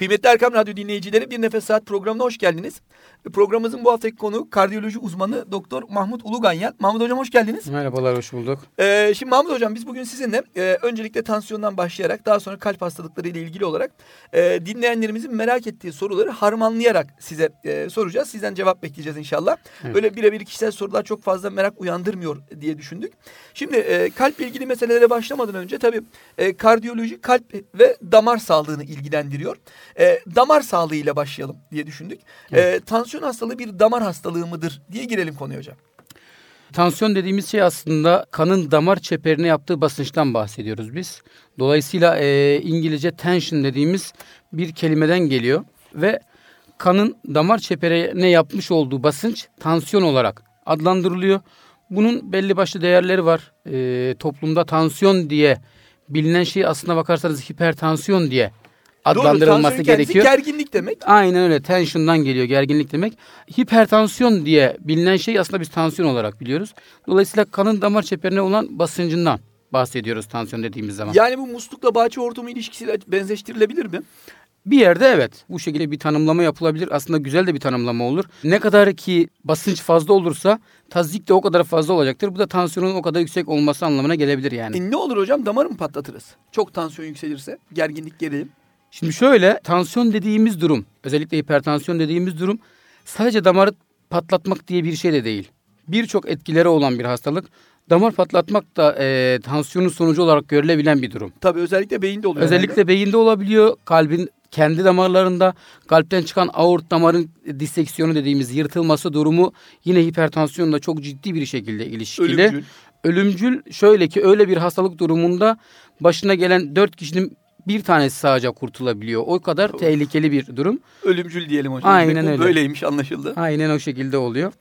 Kıymetli Erkam Radyo dinleyicileri, Bir Nefes Saat programına hoş geldiniz. Programımızın bu haftaki konuğu kardiyoloji uzmanı Doktor Mahmut Uluganyan. Mahmut Hocam hoş geldiniz. Merhabalar, hoş bulduk. Şimdi Mahmut Hocam, biz bugün sizinle öncelikle tansiyondan başlayarak daha sonra kalp hastalıkları ile ilgili olarak dinleyenlerimizin merak ettiği soruları harmanlayarak size soracağız. Sizden cevap bekleyeceğiz inşallah. Evet. Böyle birebir kişisel sorular çok fazla merak uyandırmıyor diye düşündük. Şimdi kalple ilgili meselelere başlamadan önce tabii kardiyoloji kalp ve damar sağlığını ilgilendiriyor. Damar sağlığıyla başlayalım diye düşündük. Evet. Tansiyon hastalığı bir damar hastalığı mıdır diye girelim konuya hocam. Tansiyon dediğimiz şey aslında kanın damar çeperine yaptığı basınçtan bahsediyoruz biz. Dolayısıyla İngilizce tension dediğimiz bir kelimeden geliyor. Ve kanın damar çeperine yapmış olduğu basınç tansiyon olarak adlandırılıyor. Bunun belli başlı değerleri var. Toplumda tansiyon diye bilinen şey aslına bakarsanız hipertansiyon diye adlandırılması doğru, gerekiyor. Gerginlik demek. Aynen öyle. Tension'dan geliyor, gerginlik demek. Hipertansiyon diye bilinen şey aslında biz tansiyon olarak biliyoruz. Dolayısıyla kanın damar çeperine olan basıncından bahsediyoruz tansiyon dediğimiz zaman. Yani bu muslukla bahçe hortumu ilişkisiyle benzeştirilebilir mi? Bir yerde evet. Bu şekilde bir tanımlama yapılabilir. Aslında güzel de bir tanımlama olur. Ne kadar ki basınç fazla olursa tazyik de o kadar fazla olacaktır. Bu da tansiyonun o kadar yüksek olması anlamına gelebilir yani. Ne olur hocam? Damarı mı patlatırız? Çok tansiyon yükselirse, gerginlik, gerilim. Şimdi şöyle, tansiyon dediğimiz durum, özellikle hipertansiyon dediğimiz durum sadece damarı patlatmak diye bir şey de değil. Birçok etkileri olan bir hastalık. Damar patlatmak da tansiyonun sonucu olarak görülebilen bir durum. Tabii özellikle beyinde oluyor. Özellikle beyinde olabiliyor. Kalbin kendi damarlarında, kalpten çıkan aort damarın diseksiyonu dediğimiz yırtılması durumu yine hipertansiyonla çok ciddi bir şekilde ilişkili. Ölümcül şöyle ki öyle bir hastalık durumunda başına gelen 4 kişinin bir tanesi sadece kurtulabiliyor. O kadar tehlikeli bir durum. Ölümcül diyelim hocam. Aynen öyle. Böyleymiş, anlaşıldı. Aynen o şekilde oluyor.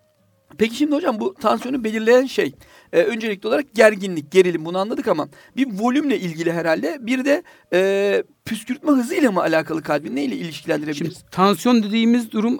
Peki şimdi hocam, bu tansiyonu belirleyen şey öncelikli olarak gerginlik, gerilim, bunu anladık ama bir volümle ilgili herhalde, bir de püskürtme hızıyla mı alakalı, kalbin neyle ilişkilendirebiliriz? Şimdi tansiyon dediğimiz durum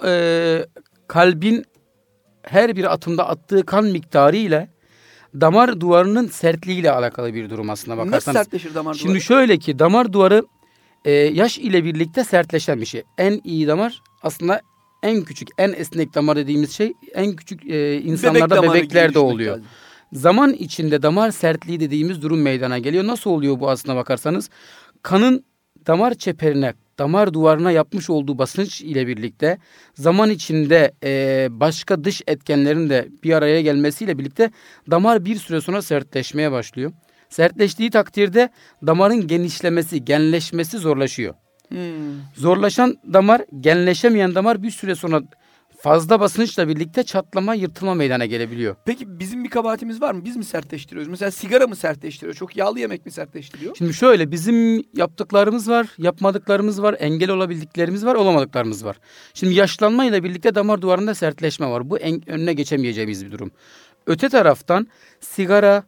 kalbin her bir atımda attığı kan miktarı ile damar duvarının sertliğiyle alakalı bir durum aslında bakarsanız. Nasıl sertleşir damar duvarı? Şimdi şöyle ki damar duvarı yaş ile birlikte sertleşen bir şey. En iyi damar aslında en küçük, en esnek damar dediğimiz şey en küçük insanlarda, bebeklerde oluyor. Lazım. Zaman içinde damar sertliği dediğimiz durum meydana geliyor. Nasıl oluyor bu aslına bakarsanız? Kanın damar çeperine, damar duvarına yapmış olduğu basınç ile birlikte zaman içinde başka dış etkenlerin de bir araya gelmesiyle birlikte damar bir süre sonra sertleşmeye başlıyor. Sertleştiği takdirde damarın genişlemesi, genleşmesi zorlaşıyor. Zorlaşan damar, genleşemeyen damar bir süre sonra fazla basınçla birlikte çatlama, yırtılma meydana gelebiliyor. Peki bizim bir kabahatimiz var mı? Biz mi sertleştiriyoruz? Mesela sigara mı sertleştiriyor? Çok yağlı yemek mi sertleştiriyor? Şimdi şöyle, bizim yaptıklarımız var, yapmadıklarımız var, engel olabildiklerimiz var, olamadıklarımız var. Şimdi yaşlanmayla birlikte damar duvarında sertleşme var. Bu önüne geçemeyeceğimiz bir durum. Öte taraftan sigara,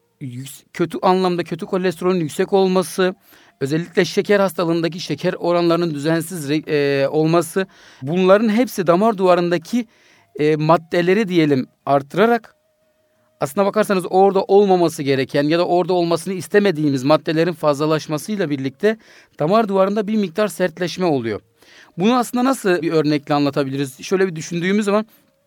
kötü anlamda kötü kolesterolün yüksek olması, özellikle şeker hastalığındaki şeker oranlarının düzensiz olması, bunların hepsi damar duvarındaki maddeleri diyelim artırarak, aslına bakarsanız orada olmaması gereken ya da orada olmasını istemediğimiz maddelerin fazlalaşmasıyla birlikte damar duvarında bir miktar sertleşme oluyor. Bunu aslında nasıl bir örnekle anlatabiliriz? Şöyle bir düşündüğümüz zaman,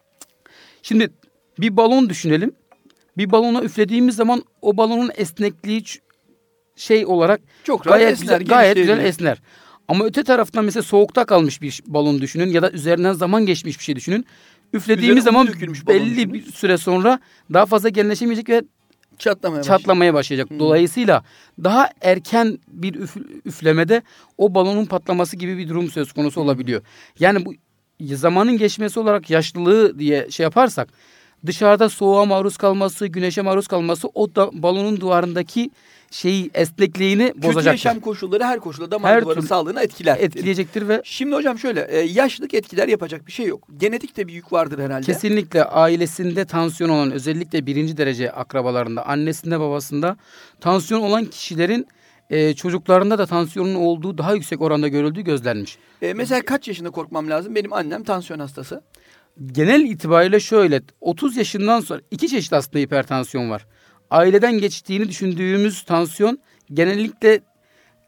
şimdi bir balon düşünelim. Bir balona üflediğimiz zaman o balonun esnekliği şey olarak çok gayet güzel esner. Ama öte taraftan mesela soğukta kalmış bir balon düşünün ya da üzerinden zaman geçmiş bir şey düşünün. Üflediğimiz zaman belli bir süre sonra daha fazla genleşemeyecek ve çatlamaya başlayacak. Dolayısıyla daha erken bir üflemede o balonun patlaması gibi bir durum söz konusu olabiliyor. Yani bu zamanın geçmesi olarak yaşlılığı diye şey yaparsak, dışarıda soğuğa maruz kalması, güneşe maruz kalması o da balonun duvarındaki esnekliğini bozacaktır. Kötü yaşam koşulları her koşulda damar duvarı sağlığını etkileyecektir ve şimdi hocam şöyle, yaşlılık etkiler, yapacak bir şey yok. Genetikte bir yük vardır herhalde. Kesinlikle ailesinde tansiyon olan, özellikle 1. derece akrabalarında, annesinde babasında tansiyon olan kişilerin çocuklarında da tansiyonun olduğu daha yüksek oranda görüldüğü gözlenmiş. Mesela kaç yaşında korkmam lazım? Benim annem tansiyon hastası. Genel itibariyle şöyle, 30 yaşından sonra 2 çeşit aslında hipertansiyon var. Aileden geçtiğini düşündüğümüz tansiyon genellikle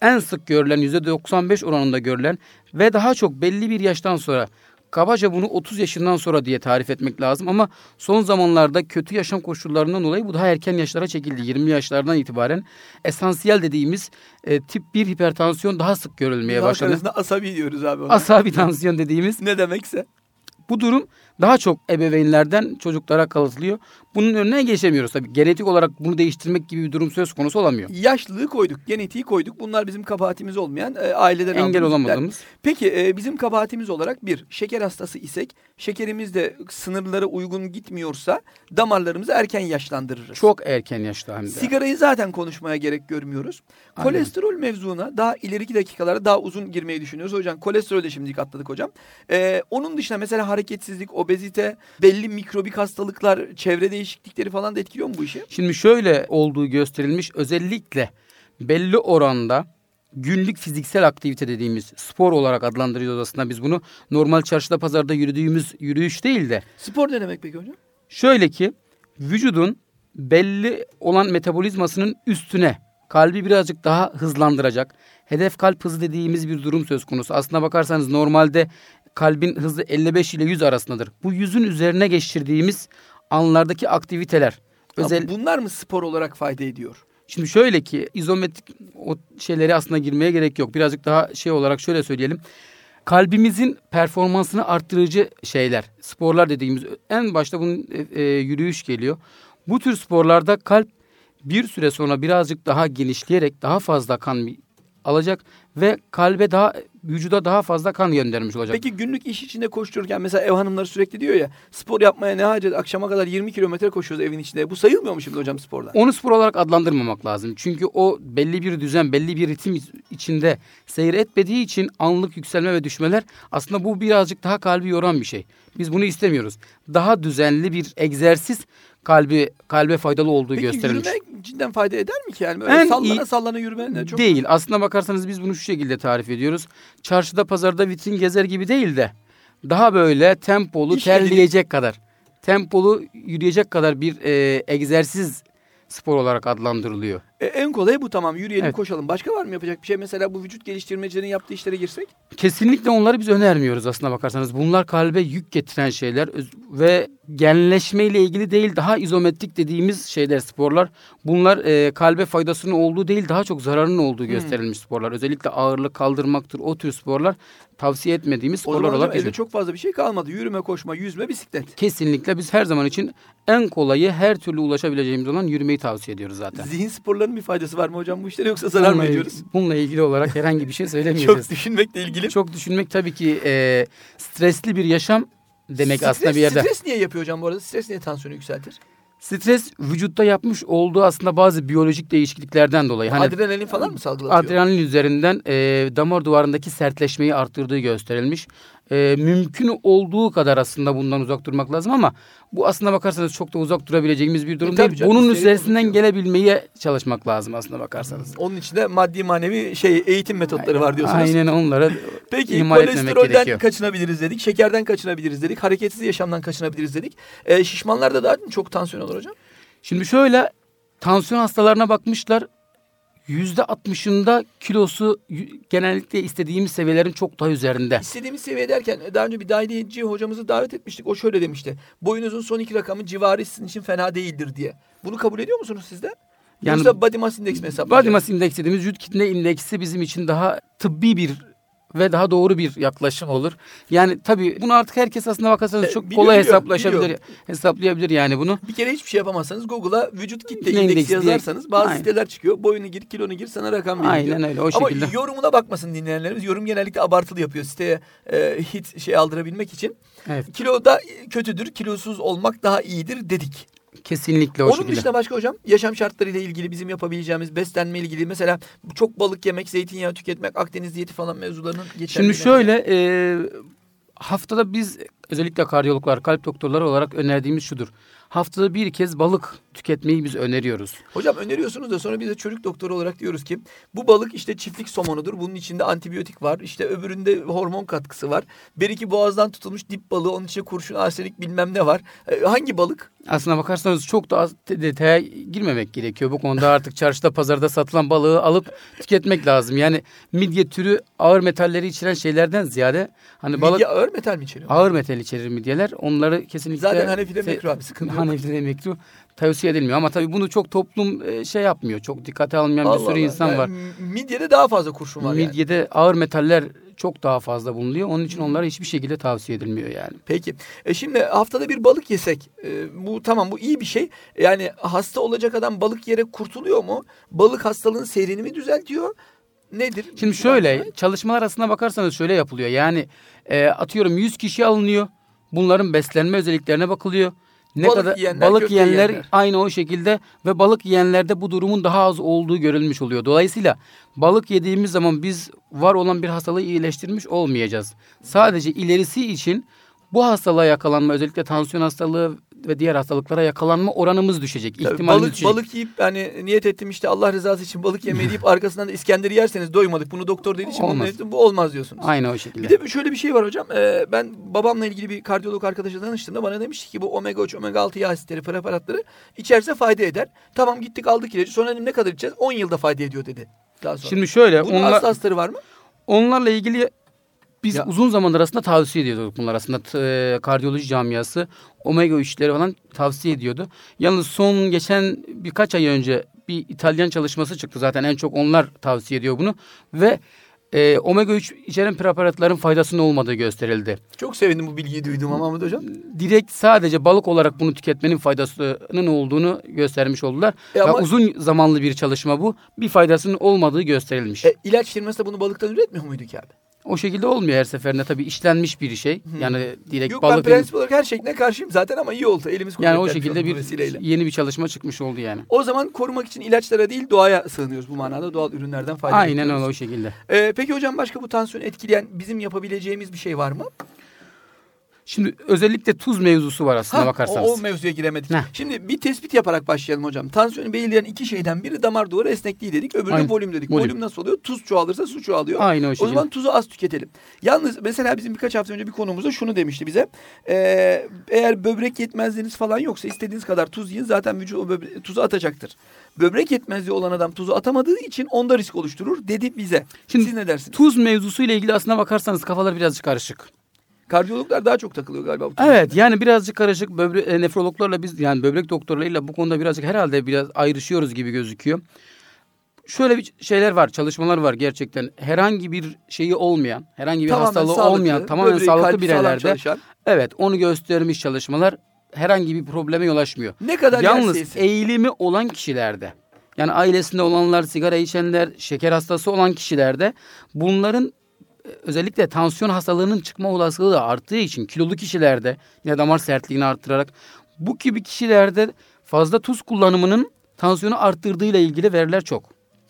en sık görülen %95 oranında görülen ve daha çok belli bir yaştan sonra, kabaca bunu 30 yaşından sonra diye tarif etmek lazım ama son zamanlarda kötü yaşam koşullarından dolayı bu daha erken yaşlara çekildi. 20 yaşlardan itibaren esansiyel dediğimiz tip 1 hipertansiyon daha sık görülmeye başladı. Arkasında asabi diyoruz abi ona. Asabi tansiyon dediğimiz. Ne demekse. Bu durum daha çok ebeveynlerden çocuklara kalıtılıyor. Bunun önüne geçemiyoruz tabii. Genetik olarak bunu değiştirmek gibi bir durum söz konusu olamıyor. Yaşlılığı koyduk, genetiği koyduk. Bunlar bizim kabahatimiz olmayan aileden Engel aldığımız olamadığımız. yükler. Peki bizim kabahatimiz olarak bir, şeker hastası isek, şekerimiz de sınırlara uygun gitmiyorsa damarlarımızı erken yaşlandırırız. Çok erken yaşta hem de. Sigarayı zaten konuşmaya gerek görmüyoruz. Aynen. Kolesterol mevzuna daha ileriki dakikalara daha uzun girmeyi düşünüyoruz. Hocam kolesterolü de şimdilik atladık hocam. Onun dışında mesela hareketsizlik, obezite, belli mikrobik hastalıklar, çevre değişiklikleri falan da etkiliyor mu bu işi? Şimdi şöyle olduğu gösterilmiş, özellikle belli oranda günlük fiziksel aktivite dediğimiz, spor olarak adlandırıyoruz aslında biz bunu. Normal çarşıda pazarda yürüdüğümüz yürüyüş değil de. Spor ne demek peki hocam? Şöyle ki vücudun belli olan metabolizmasının üstüne kalbi birazcık daha hızlandıracak, hedef kalp hızı dediğimiz bir durum söz konusu. Aslına bakarsanız normalde kalbin hızı 55 ile 100 arasındadır. Bu 100'ün üzerine geçirdiğimiz anlardaki aktiviteler. Bunlar mı spor olarak fayda ediyor? Şimdi şöyle ki izometrik o şeylere aslında girmeye gerek yok. Birazcık daha şey olarak şöyle söyleyelim. Kalbimizin performansını arttırıcı şeyler, sporlar dediğimiz en başta bunun yürüyüş geliyor. Bu tür sporlarda kalp bir süre sonra birazcık daha genişleyerek daha fazla kan alacak ve vücuda daha fazla kan göndermiş olacak. Peki günlük iş içinde koştururken mesela ev hanımları sürekli diyor ya, spor yapmaya ne hacet, akşama kadar 20 kilometre koşuyoruz evin içinde. Bu sayılmıyor mu şimdi hocam spordan? Onu spor olarak adlandırmamak lazım. Çünkü o belli bir düzen, belli bir ritim içinde seyir etmediği için anlık yükselme ve düşmeler, aslında bu birazcık daha kalbi yoran bir şey. Biz bunu istemiyoruz. Daha düzenli bir egzersiz kalbe faydalı olduğu gösterilmiş. Peki yürüme cidden fayda eder mi ki? Yani öyle sallana yürüme çok değil. Aslına bakarsanız biz bunu şu şekilde tarif ediyoruz. Çarşıda pazarda vitrin gezer gibi değil de daha böyle tempolu tempolu yürüyecek kadar bir egzersiz spor olarak adlandırılıyor. En kolayı bu, tamam, yürüyelim, Evet. koşalım. Başka var mı yapacak bir şey? Mesela bu vücut geliştirmecilerin yaptığı işlere girsek? Kesinlikle onları biz önermiyoruz aslına bakarsanız. Bunlar kalbe yük getiren şeyler ve genleşmeyle ilgili değil, daha izometrik dediğimiz şeyler, sporlar. Bunlar kalbe faydasının olduğu değil, daha çok zararının olduğu gösterilmiş sporlar. Özellikle ağırlık kaldırmaktır, o tür sporlar tavsiye etmediğimiz O sporlar zaman olarak elde geçiyor. çok fazla bir şey kalmadı. Yürüme, koşma, yüzme, bisiklet. Kesinlikle biz her zaman için en kolayı, her türlü ulaşabileceğimiz olan yürümeyi tavsiye ediyoruz zaten. Zihin sporlarının bir faydası var mı hocam bu işlere, yoksa zarar mı ediyoruz? Bununla ilgili olarak herhangi bir şey söylemiyoruz. Çok düşünmekle ilgili. Çok düşünmek tabii ki stresli bir yaşam demek aslında bir yerde. Stres niye yapıyor hocam bu arada? Stres niye tansiyonu yükseltir? Stres vücutta yapmış olduğu aslında bazı biyolojik değişikliklerden dolayı. Hani Adrenalin falan mı salgılatıyor? adrenalin üzerinden damar duvarındaki sertleşmeyi arttırdığı gösterilmiş. Mümkün olduğu kadar aslında bundan uzak durmak lazım ama bu aslında bakarsanız çok da uzak durabileceğimiz bir durum tabii değil. canım, Bunun isteği üzerinden konuşuyor. gelebilmeye çalışmak lazım aslında bakarsanız. Onun içinde maddi manevi eğitim metotları var diyorsunuz. Aynen, onlara Peki ihmal etmemek kolesterolden gerekiyor. kaçınabiliriz dedik, şekerden kaçınabiliriz dedik, hareketsiz yaşamdan kaçınabiliriz dedik. Şişmanlarda daha çok tansiyon olur hocam. Şimdi şöyle, tansiyon hastalarına bakmışlar. %60'ında kilosu genellikle istediğimiz seviyelerin çok daha üzerinde. İstediğimiz seviye derken daha önce bir dahiliyeci hocamızı davet etmiştik. O şöyle demişti: boyunuzun son 2 rakamı civarı sizin için fena değildir diye. Bunu kabul ediyor musunuz siz de? Yani Yoksa body mass index mi hesaplayacağız? Body mass index dediğimiz vücut kitle indeksi bizim için daha tıbbi bir ve daha doğru bir yaklaşım olur. Yani tabii bunu artık herkes aslında bakarsanız çok kolay hesaplayabilir yani bunu. Bir kere hiçbir şey yapamazsanız Google'a vücut kitle İndeksi indeksi diye- yazarsanız bazı Aynen. siteler çıkıyor. Boyunu gir, kilonu gir, sana rakam veriyor. Aynen öyle, o şekilde. Ama yorumuna bakmasın dinleyenlerimiz. Yorum genellikle abartılı yapıyor siteye hit aldırabilmek için. Evet. Kilo da kötüdür, kilosuz olmak daha iyidir dedik. Kesinlikle o Onun şekilde. dışında başka hocam, yaşam şartlarıyla ilgili bizim yapabileceğimiz, beslenme ilgili, mesela çok balık yemek, zeytinyağı tüketmek, Akdeniz diyeti falan mevzularının geçerli. Şimdi şöyle haftada biz özellikle kardiyologlar, kalp doktorları olarak önerdiğimiz şudur. Haftada bir kez balık tüketmeyi biz öneriyoruz. Hocam öneriyorsunuz da sonra biz de çocuk doktoru olarak diyoruz ki bu balık işte çiftlik somonudur. Bunun içinde antibiyotik var. İşte öbüründe hormon katkısı var. Beriki boğazdan tutulmuş dip balığı, onun içinde kurşun, arsenik bilmem ne var. Hangi balık Aslına bakarsanız çok da az detaya girmemek gerekiyor. Bu konuda artık çarşıda pazarda satılan balığı alıp tüketmek lazım. Yani midye türü ağır metalleri içeren şeylerden ziyade hani balık Midye ağır metal mi içeriyor? ağır metal içerir midyeler. Onları kesinlikle Zaten Hanefi'de mekruh abi, sıkıntı yok. Hanefi'de mekruh tavsiye edilmiyor. Ama tabii bunu çok toplum şey yapmıyor. Çok dikkate almayan bir sürü insan Yani var. Midyede daha fazla kurşun var yani. Midyede ağır metaller çok daha fazla bulunuyor. Onun için onlara hiçbir şekilde tavsiye edilmiyor yani. Peki. Şimdi haftada bir balık yesek, bu tamam, bu iyi bir şey. Yani hasta olacak adam balık yiyerek kurtuluyor mu? Balık hastalığın seyrini mi düzeltiyor? Nedir? Şimdi şöyle, çalışmalar arasına bakarsanız şöyle yapılıyor. Yani atıyorum 100 kişi alınıyor. Bunların beslenme özelliklerine bakılıyor. Balık yiyenler, balık köfte yiyenler yiyenler. aynı o şekilde ve balık yiyenlerde bu durumun daha az olduğu görülmüş oluyor. Dolayısıyla balık yediğimiz zaman biz var olan bir hastalığı iyileştirmiş olmayacağız. Sadece ilerisi için bu hastalığa yakalanma, özellikle tansiyon hastalığı ve diğer hastalıklara yakalanma oranımız düşecek. Tabii İhtimalimiz düşecek. balık yiyip hani niyet ettim işte Allah rızası için balık yemeyi deyip arkasından da İskender'i yerseniz doymadık. Bunu doktor dediği için Olmaz. bu olmaz diyorsunuz. Aynı o şekilde. Bir de şöyle bir şey var hocam. Ben babamla ilgili bir kardiyolog arkadaşla danıştığımda bana demişti ki bu omega 3, omega 6 yağ asitleri preparatları içerse fayda eder. Tamam, gittik aldık ilacı. Sonra dedim ne kadar içeceğiz? 10 yılda fayda ediyor dedi. Daha sonra. Şimdi şöyle, Bunun hasta hastaları var mı? onlarla ilgili biz Ya. uzun zamandır aslında tavsiye ediyorduk bunlar aslında kardiyoloji camiası omega 3'leri falan tavsiye ediyordu. Yalnız son geçen birkaç ay önce bir İtalyan çalışması çıktı, zaten en çok onlar tavsiye ediyor bunu ve omega 3 içeren preparatların faydasının olmadığı gösterildi. Çok sevindim bu bilgiyi duyduğuma Mahmut hocam. Direkt sadece balık olarak bunu tüketmenin faydasının olduğunu göstermiş oldular. Ama uzun zamanlı bir çalışma bu. Bir faydasının olmadığı gösterilmiş. ilaç firması da bunu balıktan üretmiyor muydu ki abi? O şekilde olmuyor her seferinde, tabii işlenmiş bir şey. Yani direkt Yok, ben balık prensip olarak her şekline karşıyım zaten ama iyi oldu. Elimiz yani o kuvvetlenmiş şekilde oldu bu bir vesileyle. yeni bir çalışma çıkmış oldu yani. O zaman korumak için ilaçlara değil doğaya sığınıyoruz bu manada. Doğal ürünlerden faydalanıyoruz. Aynen öyle, o şekilde. Peki hocam, başka bu tansiyonu etkileyen bizim yapabileceğimiz bir şey var mı? Şimdi özellikle tuz mevzusu var aslına bakarsanız. O mevzuya giremedik. Heh. Şimdi bir tespit yaparak başlayalım hocam. Tansiyonu belirleyen iki şeyden biri damar duvarı esnekliği dedik. Öbürü de Aynen. volüm dedik. Volüm. Volüm nasıl oluyor? Tuz çoğalırsa su çoğalıyor. Aynı o O şekilde. zaman tuzu az tüketelim. Yalnız mesela bizim birkaç hafta önce bir konumuzda şunu demişti bize. Eğer böbrek yetmezliğiniz falan yoksa istediğiniz kadar tuz yiyin. Zaten vücut o tuzu atacaktır. Böbrek yetmezliği olan adam tuzu atamadığı için onda risk oluşturur dedi bize. Şimdi siz ne dersiniz? Tuz mevzusuyla ilgili aslına bakarsanız kafalar birazcık karışık. Kardiyologlar daha çok takılıyor galiba bu Evet, yani birazcık karışık. Nefrologlarla biz, yani böbrek doktorlarıyla bu konuda birazcık herhalde biraz ayrışıyoruz gibi gözüküyor. Şöyle bir şeyler var, çalışmalar var gerçekten. Herhangi bir şeyi olmayan, herhangi bir hastalığı olmayan, tamamen böbreği, sağlıklı kalbi sağlam bireylerde, çalışan. evet, onu göstermiş çalışmalar herhangi bir probleme yol açmıyor. Ne kadar Yalnız yerse yesin. eğilimi olan kişilerde, yani ailesinde olanlar, sigara içenler, şeker hastası olan kişilerde bunların özellikle tansiyon hastalığının çıkma olasılığı da arttığı için kilolu kişilerde yine damar sertliğini arttırarak bu gibi kişilerde fazla tuz kullanımının tansiyonu arttırdığıyla ilgili veriler çok.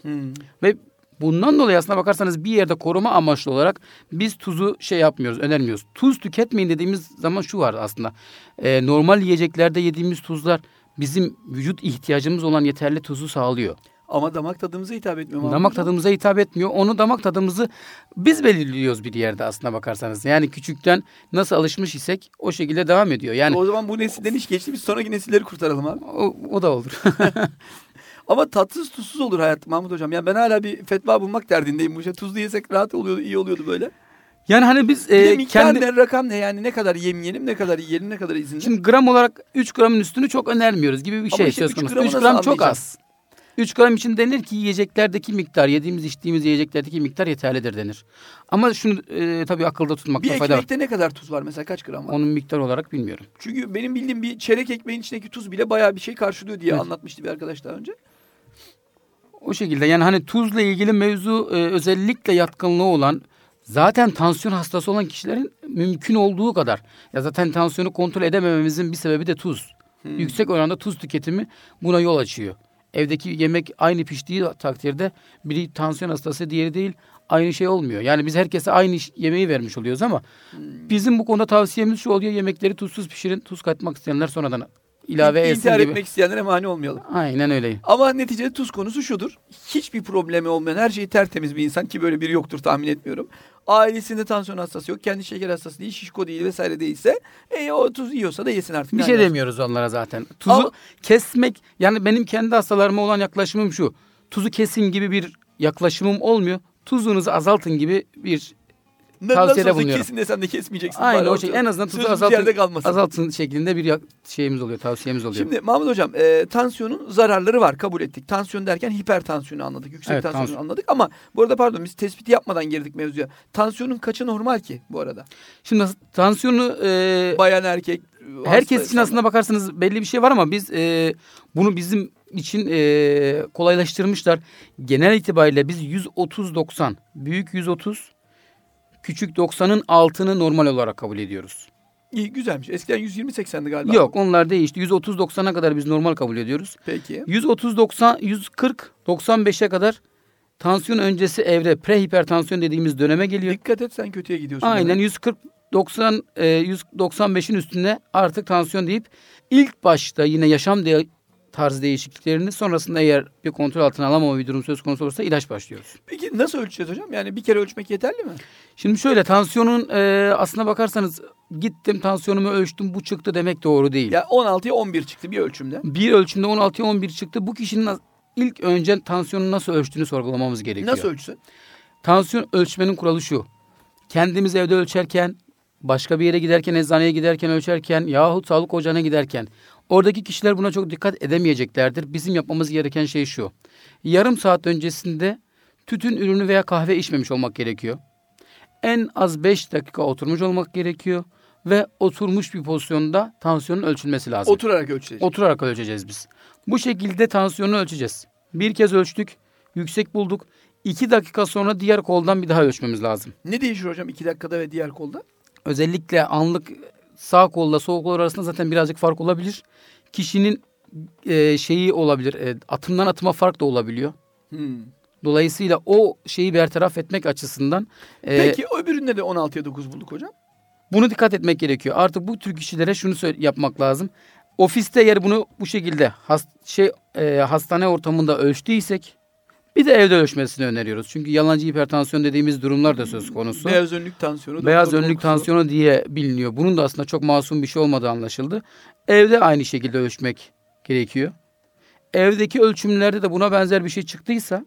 Ve bundan dolayı aslına bakarsanız bir yerde koruma amaçlı olarak biz tuzu yapmıyoruz, önermiyoruz. Tuz tüketmeyin dediğimiz zaman şu var aslında. Normal yiyeceklerde yediğimiz tuzlar bizim vücut ihtiyacımız olan yeterli tuzu sağlıyor. Ama damak tadımıza hitap etmiyor. Damak tadımıza hitap etmiyor. Onu damak tadımızı biz belirliyoruz bir yerde aslına bakarsanız. Yani küçükten nasıl alışmış isek o şekilde devam ediyor. Yani O zaman bu nesilden iş geçti. Biz sonraki nesilleri kurtaralım abi. o da olur. Ama tatsız tuzsuz olur hayat Mahmut hocam. Yani ben hala bir fetva bulmak derdindeyim. Bu tuzlu yesek rahat oluyordu, iyi oluyordu böyle. Yani hani biz Bir de miktar ne, rakam ne, yani ne kadar yemeyelim, ne kadar yiyelim, ne kadar izin. Şimdi gram olarak 3 gramın üstünü çok önermiyoruz gibi bir Ama şey işte söz 3 konusu. gramı 3 nasıl gram çok anlayacağım? az. 3 gram için denilir ki yiyeceklerdeki miktar, yediğimiz içtiğimiz yiyeceklerdeki miktar yeterlidir denir. Ama şunu tabii akılda tutmakta Bir fayda var. ekmekte ne kadar tuz var mesela, kaç gram var? Onun miktar olarak bilmiyorum. Çünkü benim bildiğim bir çeyrek ekmeğin içindeki tuz bile bayağı bir şey karşılıyor diye Evet. anlatmıştı bir arkadaş daha önce. O şekilde yani hani tuzla ilgili mevzu özellikle yatkınlığı olan, zaten tansiyon hastası olan kişilerin mümkün olduğu kadar, ya zaten tansiyonu kontrol edemememizin bir sebebi de tuz. Yüksek oranda tuz tüketimi buna yol açıyor. Evdeki yemek aynı piştiği takdirde biri tansiyon hastası, diğeri değil, aynı şey olmuyor. Yani biz herkese aynı yemeği vermiş oluyoruz ama bizim bu konuda tavsiyemiz şu oluyor: yemekleri tuzsuz pişirin. Tuz katmak isteyenler sonradan ilave etsin İntihar gibi. etmek isteyenlere mani olmayalım. Aynen öyle. Ama neticede tuz konusu şudur. Hiçbir problemi olmayan, her şeyi tertemiz bir insan, ki böyle biri yoktur tahmin etmiyorum. ailesinde tansiyon hastası yok, kendi şeker hastası değil, şişko değil vesaire değilse o tuz yiyorsa da yesin artık. Bir şey demiyoruz onlara zaten. Tuzu kesmek, yani benim kendi hastalarıma olan yaklaşımım şu. Tuzu kesin gibi bir yaklaşımım olmuyor. Tuzunuzu azaltın gibi bir tavsiyede bulunuyorum. Kesin desem de kesmeyeceksin. Aynen o şey. En azından tuzu azaltın şeklinde bir şeyimiz oluyor, tavsiyemiz oluyor. Şimdi Mahmut Hocam, tansiyonun zararları var, kabul ettik. Tansiyon derken hipertansiyonu anladık, yüksek tansiyonu anladık ama bu arada pardon, biz tespiti yapmadan girdik mevzuya. Tansiyonun kaçı normal ki bu arada? Şimdi tansiyonu bayan erkek herkes için aslında bakarsanız belli bir şey var ama biz bunu bizim için kolaylaştırmışlar. Genel itibariyle biz 130-90, büyük 130, küçük 90'ın altını normal olarak kabul ediyoruz. İyi, güzelmiş. Eskiden 120-80'di galiba. Yok, onlar değişti. 130-90'a kadar biz normal kabul ediyoruz. Peki. 130-90, 140-95'e kadar tansiyon öncesi evre, prehipertansiyon dediğimiz döneme geliyor. Dikkat et, sen kötüye gidiyorsun. Aynen, 140-195'in üstünde artık tansiyon deyip ilk başta yine yaşam tarzı değişikliklerini, sonrasında eğer bir kontrol altına alamama bir durum söz konusu olursa ilaç başlıyoruz. Peki nasıl ölçeceğiz hocam? Yani bir kere ölçmek yeterli mi? Şimdi şöyle, tansiyonun aslına bakarsanız gittim tansiyonumu ölçtüm, bu çıktı demek doğru değil. Ya 16'ya 11 çıktı bir ölçümde. Bir ölçümde 16'ya 11 çıktı. Bu kişinin ilk önce tansiyonunu nasıl ölçtüğünü sorgulamamız gerekiyor. Nasıl ölçsün? Tansiyon ölçmenin kuralı şu. Kendimiz evde ölçerken, başka bir yere giderken, eczaneye giderken ölçerken yahut sağlık ocağına giderken oradaki kişiler buna çok dikkat edemeyeceklerdir. Bizim yapmamız gereken şey şu. Yarım saat öncesinde tütün ürünü veya kahve içmemiş olmak gerekiyor. En az 5 dakika oturmuş olmak gerekiyor. Ve oturmuş bir pozisyonda tansiyonun ölçülmesi lazım. Oturarak ölçeceğiz. Oturarak ölçeceğiz biz. Bu şekilde tansiyonu ölçeceğiz. Bir kez ölçtük, yüksek bulduk. 2 dakika sonra diğer koldan bir daha ölçmemiz lazım. Ne değişir hocam 2 dakikada ve diğer kolda? Özellikle anlık sağ kolla sol kol arasında zaten birazcık fark olabilir. Kişinin şeyi olabilir, atımdan atıma fark da olabiliyor. Dolayısıyla o şeyi bertaraf etmek açısından. Peki öbüründe de 16'ya 9 bulduk hocam. Bunu dikkat etmek gerekiyor. Artık bu tür kişilere şunu yapmak lazım. Ofiste eğer bunu bu şekilde hastane ortamında ölçtüysek bir de evde ölçmesini öneriyoruz. Çünkü yalancı hipertansiyon dediğimiz durumlar da söz konusu. Beyaz önlük tansiyonu. Beyaz önlük tansiyonu diye biliniyor. Bunun da aslında çok masum bir şey olmadığı anlaşıldı. Evde aynı şekilde ölçmek gerekiyor. Evdeki ölçümlerde de buna benzer bir şey çıktıysa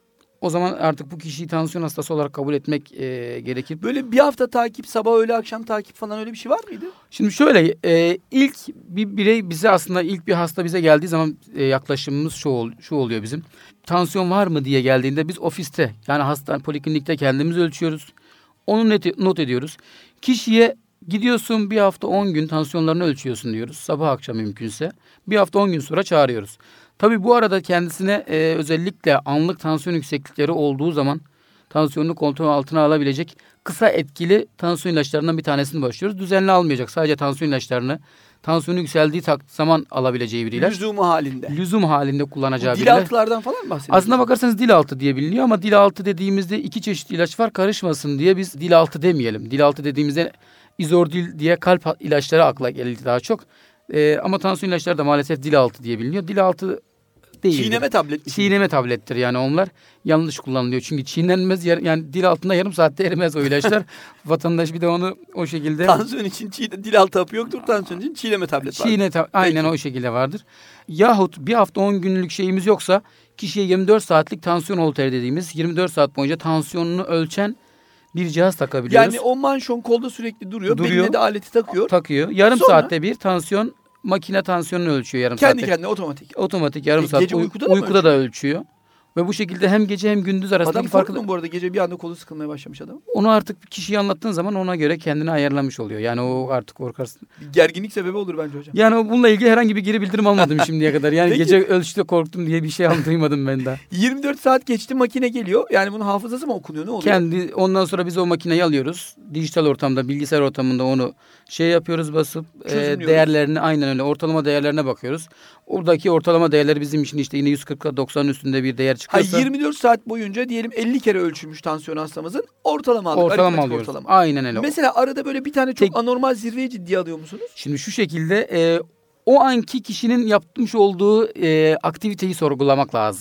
o zaman artık bu kişiyi tansiyon hastası olarak kabul etmek gerekir. Böyle bir hafta takip, sabah öğle akşam takip falan, öyle bir şey var mıydı? Şimdi şöyle, ilk bir birey bize aslında ilk bir hasta bize geldiği zaman yaklaşımımız şu oluyor bizim. Tansiyon var mı diye geldiğinde biz ofiste, yani hastane poliklinikte kendimiz ölçüyoruz. Onu not ediyoruz. Kişiye gidiyorsun, bir hafta 10 gün tansiyonlarını ölçüyorsun diyoruz. Sabah akşam mümkünse. Bir hafta 10 gün sonra çağırıyoruz. Tabii bu arada kendisine özellikle anlık tansiyon yükseklikleri olduğu zaman tansiyonunu kontrol altına alabilecek kısa etkili tansiyon ilaçlarından bir tanesini başlıyoruz. Düzenli almayacak, sadece tansiyon ilaçlarını tansiyonu yükseldiği zaman alabileceği bir ilaç. Lüzumu halinde. Lüzum halinde kullanacağı bir ilaç. Dil altılardan falan mı bahsediyorsunuz? Aslına bakarsanız dil altı diye biliniyor ama dil altı dediğimizde 2 çeşit ilaç var, karışmasın diye biz dil altı demeyelim. Dil altı dediğimizde izordil diye kalp ilaçları akla geldi daha çok. Ama tansiyon ilaçları da maalesef dil altı diye biliniyor. Dil altı değil. Çiğneme tablet mi? Çiğneme tablettir yani onlar. Yanlış kullanılıyor. Çünkü çiğnenmez, yani dil altında yarım saatte erimez o ilaçlar. Vatandaş bir de onu o şekilde... Tansiyon için dil altı hapı yoktur. Tansiyon için çiğneme tablet var. Aynen o şekilde vardır. Yahut bir hafta 10 günlük şeyimiz yoksa kişiye 24 saatlik tansiyon holteri dediğimiz 24 saat boyunca tansiyonunu ölçen bir cihaz takabiliyoruz. Yani o manşon kolda sürekli duruyor. Beline de aleti takıyor. Takıyor. Yarım saatte bir makine tansiyonunu ölçüyor yarım saatte. Kendi kendine otomatik. Otomatik yarım saat. Gece uykuda da ölçüyor. Ve bu şekilde hem gece hem gündüz arasındaki farkı... Adam korktu mu bu arada? Gece bir anda kolu sıkılmaya başlamış adam. Onu artık kişiye anlattığın zaman ona göre kendini ayarlamış oluyor. Yani o artık korkarsın. Bir gerginlik sebebi olur bence hocam. Yani bununla ilgili herhangi bir geri bildirim almadım şimdiye kadar. Yani peki, gece ölçüde korktum diye bir şey duymadım ben daha. 24 saat geçti, makine geliyor. Yani bunun hafızası mı okunuyor? Ne oluyor? Ondan sonra biz o makineyi alıyoruz. Dijital ortamda, bilgisayar ortamında onu yapıyoruz, basıp değerlerini, aynen öyle, ortalama değerlerine bakıyoruz. Oradaki ortalama değerleri bizim için işte yine 140-90'ın üstünde bir değer çıkıyorsa... 24 saat boyunca diyelim 50 kere ölçülmüş tansiyon hastamızın, ortalama aldık. Ortalama alıyoruz. Aynen öyle. Mesela arada böyle bir tane çok anormal zirveyi ciddiye alıyor musunuz? Şimdi şu şekilde o anki kişinin yapmış olduğu aktiviteyi sorgulamak lazım.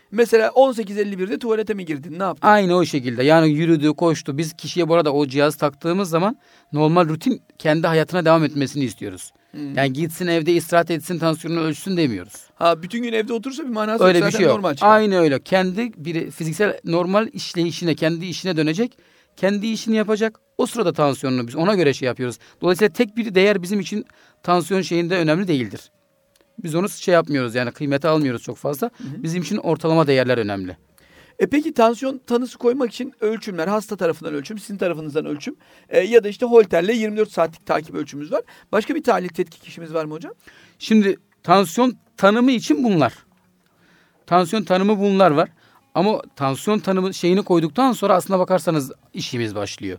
Mesela 18.51'de tuvalete mi girdin? Ne yaptın? Aynı o şekilde. Yani yürüdü, koştu. Biz kişiye bu arada o cihazı taktığımız zaman normal rutin kendi hayatına devam etmesini istiyoruz. Yani gitsin evde istirahat etsin, tansiyonunu ölçsün demiyoruz. Ha, bütün gün evde oturursa bir manası Öyle yok. bir Zaten şey yok. normal çıkar. Aynı öyle. Kendi bir fiziksel normal işleyişine, kendi işine dönecek. Kendi işini yapacak. O sırada tansiyonunu biz ona göre şey yapıyoruz. Dolayısıyla tek bir değer bizim için tansiyon şeyinde önemli değildir. Biz onu şey yapmıyoruz, yani kıymete almıyoruz çok fazla. Bizim için ortalama değerler önemli. Peki tansiyon tanısı koymak için ölçümler, hasta tarafından ölçüm, sizin tarafınızdan ölçüm ya da işte holterle 24 saatlik takip ölçümümüz var. Başka bir tahlil tetkik işimiz var mı hocam? Şimdi tansiyon tanımı için bunlar. Tansiyon tanımı bunlar var. Ama tansiyon tanımı şeyini koyduktan sonra aslına bakarsanız işimiz başlıyor.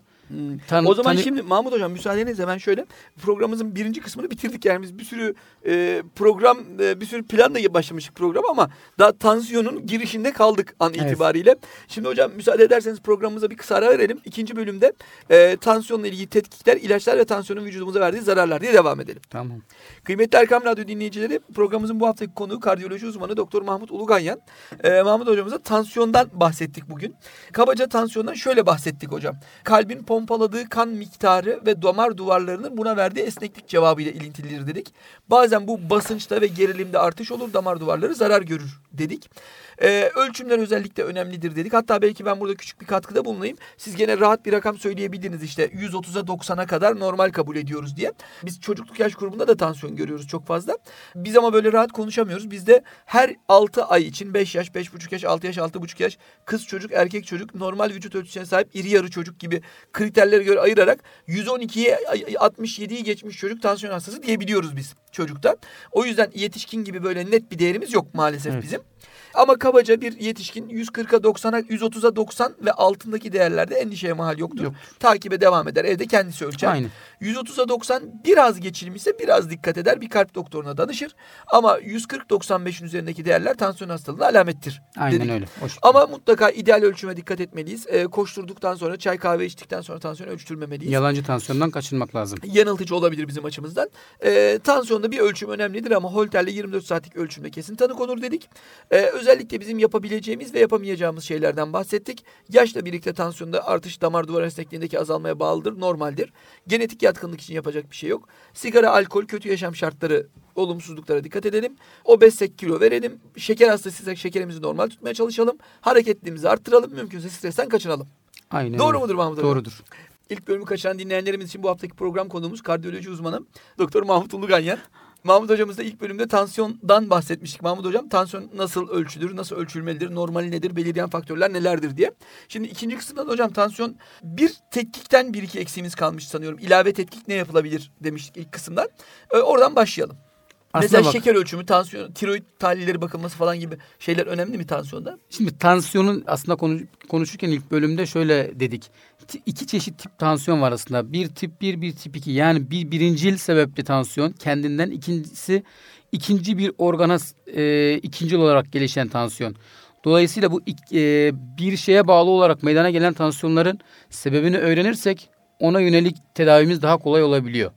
O zaman şimdi Mahmut Hocam müsaadenizle ben şöyle programımızın birinci kısmını bitirdik. Yani biz bir sürü program, bir sürü planla başlamıştık program ama daha tansiyonun girişinde kaldık an itibariyle. Şimdi hocam müsaade ederseniz programımıza bir kısa ara verelim. İkinci bölümde tansiyonla ilgili tetkikler, ilaçlar ve tansiyonun vücudumuza verdiği zararlar diye devam edelim. Tamam. Kıymetli Erkam Radyo dinleyicileri, programımızın bu haftaki konuğu kardiyoloji uzmanı Doktor Mahmut Uluganyan. Mahmut hocamıza tansiyondan bahsettik bugün. Kabaca tansiyondan şöyle bahsettik hocam. Kalbin pompaladığı kan miktarı ve damar duvarlarının buna verdiği esneklik cevabıyla ilintilidir dedik. Bazen bu basınçta ve gerilimde artış olur, damar duvarları zarar görür dedik. Ölçümler özellikle önemlidir dedik. Hatta belki ben burada küçük bir katkıda bulunayım. Siz gene rahat bir rakam söyleyebilirsiniz, işte 130'a 90'a kadar normal kabul ediyoruz diye. Biz çocukluk yaş grubunda da tansiyon görüyoruz çok fazla. Biz ama böyle rahat konuşamıyoruz. Bizde her 6 ay için 5 yaş, 5,5 yaş, 6 yaş, 6,5 yaş kız çocuk, erkek çocuk, normal vücut ölçüsüne sahip iri yarı çocuk gibi kriterlere göre ayırarak 112'ye 67'yi geçmiş çocuk tansiyon hastası diyebiliyoruz biz çocukta. O yüzden yetişkin gibi böyle net bir değerimiz yok maalesef bizim. Ama kabaca bir yetişkin 140'a 90'a 130'a 90 ve altındaki değerlerde endişeye mahal yoktur. Takibe devam eder. Evde kendisi ölçer. Aynen. 130'a 90 biraz geçilmişse biraz dikkat eder. Bir kalp doktoruna danışır. Ama 140-95'in üzerindeki değerler tansiyon hastalığına alamettir. Aynen dedik. öyle. Ama mutlaka ideal ölçüme dikkat etmeliyiz. Koşturduktan sonra, çay kahve içtikten sonra tansiyon ölçtürmemeliyiz. Yalancı tansiyondan kaçınmak lazım. Yanıltıcı olabilir bizim açımızdan. Tansiyonda bir ölçüm önemlidir ama holterle 24 saatlik ölçümde kesin tanı konur dedik. Özellikle bizim yapabileceğimiz ve yapamayacağımız şeylerden bahsettik. Yaşla birlikte tansiyonda artış damar duvar esnekliğindeki azalmaya bağlıdır, normaldir. Genetik yatkınlık için yapacak bir şey yok. Sigara, alkol, kötü yaşam şartları, olumsuzluklara dikkat edelim. Obezsek kilo verelim. Şeker hastasıysak şekerimizi normal tutmaya çalışalım. Hareketliğimizi arttıralım. Mümkünse stresten kaçınalım. Aynen. Doğru mudur Mahmut Hocam? Doğrudur. İlk bölümü kaçıran dinleyenlerimiz için bu haftaki program konuğumuz kardiyoloji uzmanı Doktor Mahmut Uluganyan. Mahmut hocamız da ilk bölümde tansiyondan bahsetmiştik. Mahmut hocam, tansiyon nasıl ölçülür, nasıl ölçülmelidir, normali nedir, belirleyen faktörler nelerdir diye. Şimdi ikinci kısımda da hocam tansiyon bir tetkikten bir iki eksiğimiz kalmış sanıyorum. İlave tetkik ne yapılabilir demiştik ilk kısımdan. Oradan başlayalım. Aslında mesela şeker ölçümü, tansiyon, tiroid tahlilleri bakılması falan gibi şeyler önemli mi tansiyonda? Şimdi tansiyonun aslında konuşurken ilk bölümde şöyle dedik. İki çeşit tip tansiyon var aslında. Bir tip 1, bir tip 2. Yani birincil sebepli tansiyon kendinden, ikincisi ikinci bir organa ikincil olarak gelişen tansiyon. Dolayısıyla bu bir şeye bağlı olarak meydana gelen tansiyonların sebebini öğrenirsek ona yönelik tedavimiz daha kolay olabiliyor.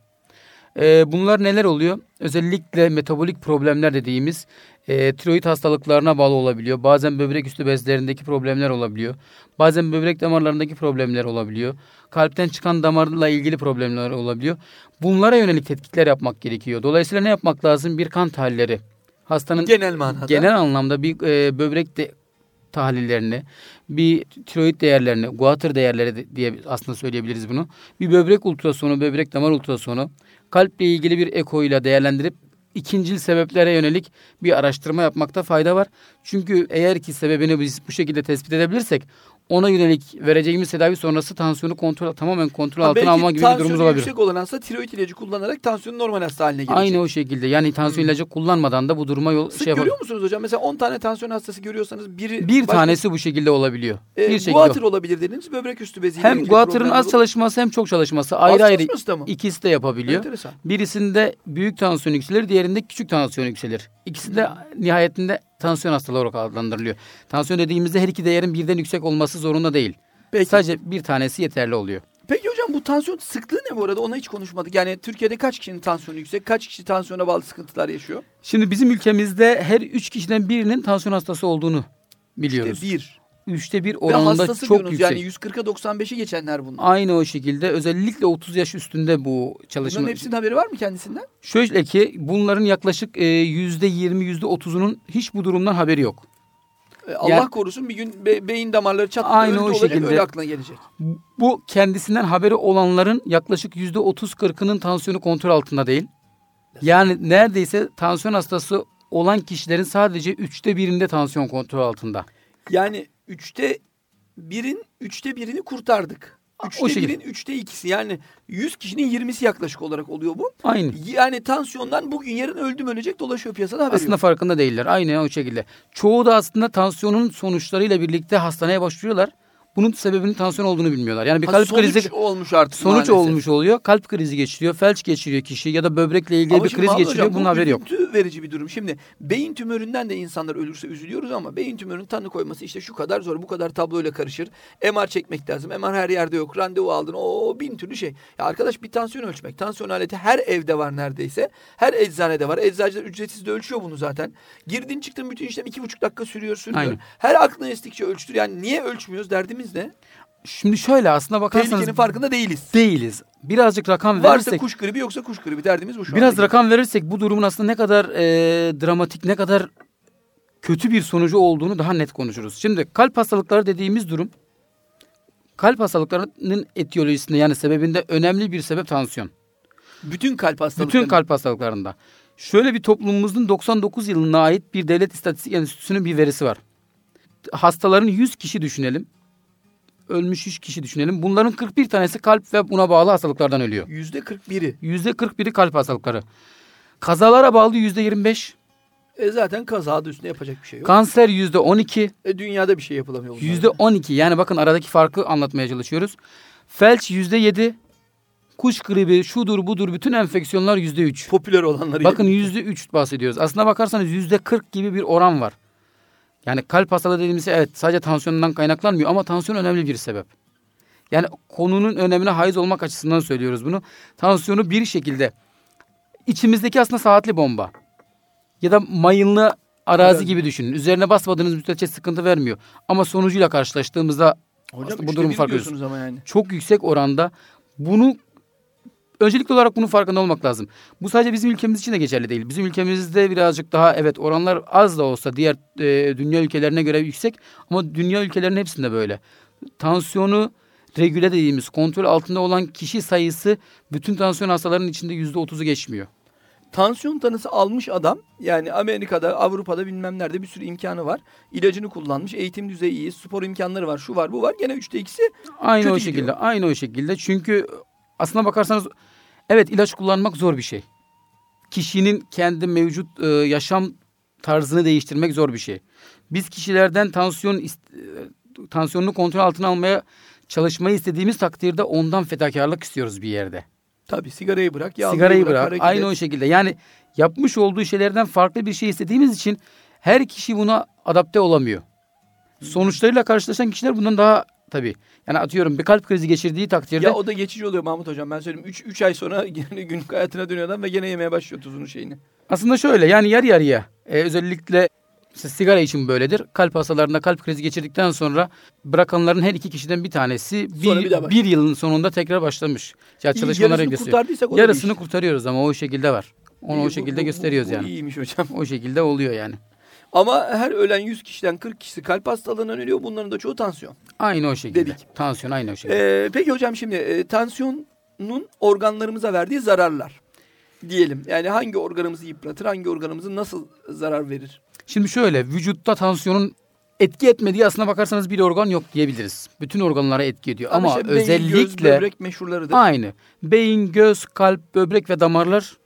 Bunlar neler oluyor? Özellikle metabolik problemler dediğimiz tiroid hastalıklarına bağlı olabiliyor. Bazen böbrek üstü bezlerindeki problemler olabiliyor. Bazen böbrek damarlarındaki problemler olabiliyor. Kalpten çıkan damarla ilgili problemler olabiliyor. Bunlara yönelik tetkikler yapmak gerekiyor. Dolayısıyla ne yapmak lazım? Bir kan tahlilleri. Hastanın genel anlamda bir böbrek tahlillerini, bir tiroid değerlerini, guatr değerleri diye aslında söyleyebiliriz bunu. Bir böbrek ultrasonu, böbrek damar ultrasonu, kalple ilgili bir eko ile değerlendirip ikincil sebeplere yönelik bir araştırma yapmakta fayda var. Çünkü eğer ki sebebini biz bu şekilde tespit edebilirsek ona yönelik vereceğimiz tedavi sonrası tansiyonu tamamen kontrol altına alma gibi bir durumumuz olabilir. Tansiyonu yüksek olan hasta tiroid ilacı kullanarak tansiyonu normal hasta haline gelecek. Aynı o şekilde. Yani tansiyon ilacı kullanmadan da bu duruma Sık görüyor musunuz hocam? Mesela 10 tane tansiyon hastası görüyorsanız bir tanesi bu şekilde olabiliyor. Guatr olabilir dediniz. Böbrek üstü beziyle hem guatr'ın az çalışması hem çok çalışması ayrı ikisi de yapabiliyor. Enteresan. Birisinde büyük tansiyon yükselir, diğerinde küçük tansiyon yükselir. İkisi de nihayetinde tansiyon hastalığı olarak adlandırılıyor. Tansiyon dediğimizde her iki değerin birden yüksek olması zorunda değil. Peki. Sadece bir tanesi yeterli oluyor. Peki hocam, bu tansiyon sıklığı ne bu arada? Ona hiç konuşmadık. Yani Türkiye'de kaç kişinin tansiyonu yüksek? Kaç kişi tansiyona bağlı sıkıntılar yaşıyor? Şimdi bizim ülkemizde her 3 kişiden birinin tansiyon hastası olduğunu biliyoruz. İşte bir. 1/3 Ve oranında hastası çok diyorsunuz. yüksek. Yani 140'a 95'i geçenler bunlar. Aynı o şekilde özellikle 30 yaş üstünde bu çalışma. Bunların hepsinin haberi var mı kendisinden? Şöyle ki bunların yaklaşık %20, %30'unun hiç bu durumdan haberi yok. Allah Yani- korusun bir gün beyin damarları çatladı, Aynı öldü o olacak, şekilde. öyle aklına gelecek. Bu kendisinden haberi olanların yaklaşık %30-40'ının tansiyonu kontrol altında değil. Yani neredeyse tansiyon hastası olan kişilerin sadece 1/3'ünde tansiyon kontrol altında. Yani 3'te birini kurtardık. O 3'te şekilde. 1'in 3'te 2'si, yani 100 kişinin 20'si yaklaşık olarak oluyor bu. Aynı. Yani tansiyondan bugün yarın öldüm ölecek dolaşıyor piyasada, haberi Aslında yok. farkında değiller. Aynı o şekilde. Çoğu da aslında tansiyonun sonuçlarıyla birlikte hastaneye başvuruyorlar. Bunun sebebinin tansiyon olduğunu bilmiyorlar. Yani bir kalp Sonuç krizi olmuş artık sonuç maalesef. olmuş oluyor. Kalp krizi geçiriyor, felç geçiriyor kişi ya da böbrekle ilgili Ama bir şimdi kriz Mahmut geçiriyor. Hocam, Bunun bu haberi yok. üzüntü verici bir durum. Şimdi beyin tümöründen de insanlar ölürse üzülüyoruz ama beyin tümörünün tanı koyması işte şu kadar zor, bu kadar tabloyla karışır. MR çekmek lazım. MR her yerde yok. Randevu aldın. O bin türlü şey. Ya arkadaş, bir tansiyon ölçmek. Tansiyon aleti her evde var neredeyse. Her eczanede var. Eczacılar ücretsiz de ölçüyor bunu zaten. Girdin çıktın bütün işlem 2,5 dakika sürüyor. Aynen. Her aklına estikçe ölçtür. Yani niye ölçmüyoruz, derdimiz ne? Şimdi şöyle aslına bakarsanız Tehlikenin farkında değiliz. değiliz. Birazcık rakam Varsa verirsek, kuş gribi, yoksa kuş gribi, derdimiz bu şu biraz anda. rakam verirsek bu durumun aslında ne kadar dramatik, ne kadar kötü bir sonucu olduğunu daha net konuşuruz. Şimdi kalp hastalıkları dediğimiz durum, kalp hastalıklarının etiyolojisinde yani sebebinde önemli bir sebep tansiyon. Bütün kalp hastalıkları. Bütün kalp hastalıklarında. Şöyle bir toplumumuzun 99 yılına ait bir devlet istatistik enstitüsünün bir verisi var. Hastaların 100 kişi düşünelim. Ölmüş 100 kişi düşünelim. Bunların 41 tanesi kalp ve buna bağlı hastalıklardan ölüyor. %41'i. %41'i kalp hastalıkları. Kazalara bağlı %25. Zaten kaza adı üstünde yapacak bir şey yok. Kanser %12. Dünyada bir şey yapılamıyor bunlarla. %12. Yani bakın aradaki farkı anlatmaya çalışıyoruz. Felç %7. Kuş gribi, şudur budur bütün enfeksiyonlar %3. Popüler olanları. Bakın %3 bahsediyoruz. Aslına bakarsanız %40 gibi bir oran var. Yani kalp hastalığı dediğimiz şey evet sadece tansiyondan kaynaklanmıyor ama tansiyon önemli bir sebep. Yani konunun önemine haiz olmak açısından söylüyoruz bunu. Tansiyonu bir şekilde içimizdeki aslında saatli bomba ya da mayınlı arazi gibi düşünün. Üzerine basmadığınız müddetçe sıkıntı vermiyor. Ama sonucuyla karşılaştığımızda Hocam aslında bu 3'te durumu 1 fark diyorsunuz ediyoruz. ama yani. Çok yüksek oranda bunu öncelikli olarak bunun farkında olmak lazım. Bu sadece bizim ülkemiz için de geçerli değil. Bizim ülkemizde birazcık daha evet oranlar az da olsa diğer dünya ülkelerine göre yüksek ama dünya ülkelerinin hepsinde böyle. Tansiyonu regüle dediğimiz kontrol altında olan kişi sayısı bütün tansiyon hastalarının içinde %30'u geçmiyor. Tansiyon tanısı almış adam, yani Amerika'da, Avrupa'da bilmem nerede bir sürü imkanı var. İlacını kullanmış, eğitim düzeyi iyi, spor imkanları var, şu var, bu var. Gene 3'te 2'si Aynı kötü o şekilde, gidiyor. aynı o şekilde. Çünkü aslına bakarsanız evet ilaç kullanmak zor bir şey. Kişinin kendi mevcut yaşam tarzını değiştirmek zor bir şey. Biz kişilerden tansiyonunu kontrol altına almaya çalışmayı istediğimiz takdirde ondan fedakarlık istiyoruz bir yerde. Tabii sigarayı bırak, yağlıyı Sigarayı bırak, bırak. hareket Aynı et. o şekilde. Yani yapmış olduğu şeylerden farklı bir şey istediğimiz için her kişi buna adapte olamıyor. Sonuçlarıyla karşılaşan kişiler bundan daha tabii. Yani atıyorum bir kalp krizi geçirdiği takdirde Ya o da geçici oluyor Mahmut Hocam, ben söyleyeyim. 3 ay sonra gene günlük hayatına dönüyor adam ve gene yemeye başlıyor tuzunu şeyini. aslında şöyle yani yarı yarıya özellikle sigara için böyledir. Kalp hastalarında kalp krizi geçirdikten sonra bırakanların her iki kişiden bir tanesi Sonra bir daha başlıyor. bir yılın sonunda tekrar başlamış. Ya çalışmalara Yarısını gösteriyor. kurtardıysak o da Yarısını bir iş. kurtarıyoruz ama o şekilde var. Onu o şekilde gösteriyoruz bu yani. iyiymiş hocam. O şekilde oluyor yani. Ama her ölen 100 kişiden 40 kişisi kalp hastalığından ölüyor. Bunların da çoğu tansiyon. Aynı o şekilde. Dedik. Tansiyon aynı o şekilde. Peki hocam, şimdi tansiyonun organlarımıza verdiği zararlar diyelim. Yani hangi organımızı yıpratır, hangi organımızı nasıl zarar verir? Şimdi şöyle vücutta tansiyonun etki etmediği aslına bakarsanız bir organ yok diyebiliriz. Bütün organlara etki ediyor ama işte beyin, özellikle göz, böbrek meşhurlarıdır. aynı. Beyin, göz, kalp, böbrek ve damarlar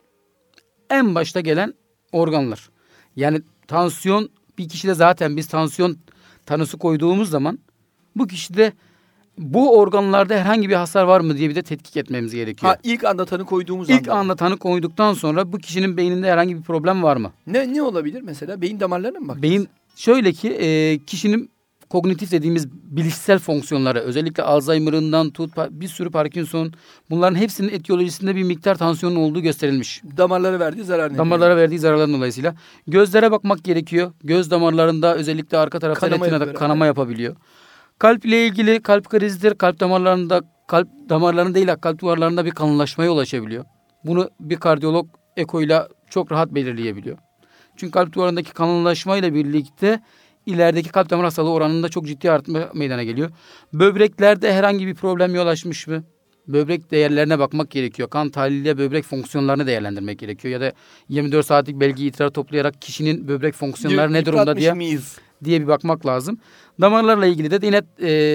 en başta gelen organlar. Yani tansiyon bir kişide zaten biz tansiyon tanısı koyduğumuz zaman bu kişide bu organlarda herhangi bir hasar var mı diye bir de tetkik etmemiz gerekiyor. İlk anda tanı koyduğumuz İlk anda tanı koyduktan sonra bu kişinin beyninde herhangi bir problem var mı? Ne olabilir mesela? Beyin damarlarına mı bakacağız? Beyin şöyle ki kişinin kognitif dediğimiz bilişsel fonksiyonları, özellikle Alzheimer'ından tut bir sürü Parkinson, bunların hepsinin etiyolojisinde bir miktar tansiyonun olduğu gösterilmiş. Damarlara verdiği zarar nedeniyle. Damarlara verdiği zararların dolayısıyla. Gözlere bakmak gerekiyor. Göz damarlarında özellikle arka tarafta Kanama retinada yapıyor, kanama yapabiliyor. Kalp ile ilgili kalp krizidir. Kalp damarlarında değil, kalp duvarlarında bir kanlılaşmaya yol açabiliyor. Bunu bir kardiyolog ekoyla çok rahat belirleyebiliyor. Çünkü kalp duvarındaki kanlılaşmayla birlikte ilerideki kalp damar hastalığı oranında çok ciddi artma meydana geliyor. Böbreklerde herhangi bir problem yol açmış mı? Böbrek değerlerine bakmak gerekiyor. Kan tahliliyle böbrek fonksiyonlarını değerlendirmek gerekiyor. Ya da 24 saatlik belge itrar toplayarak kişinin böbrek fonksiyonları ne durumda diye bir bakmak lazım. Damarlarla ilgili de yine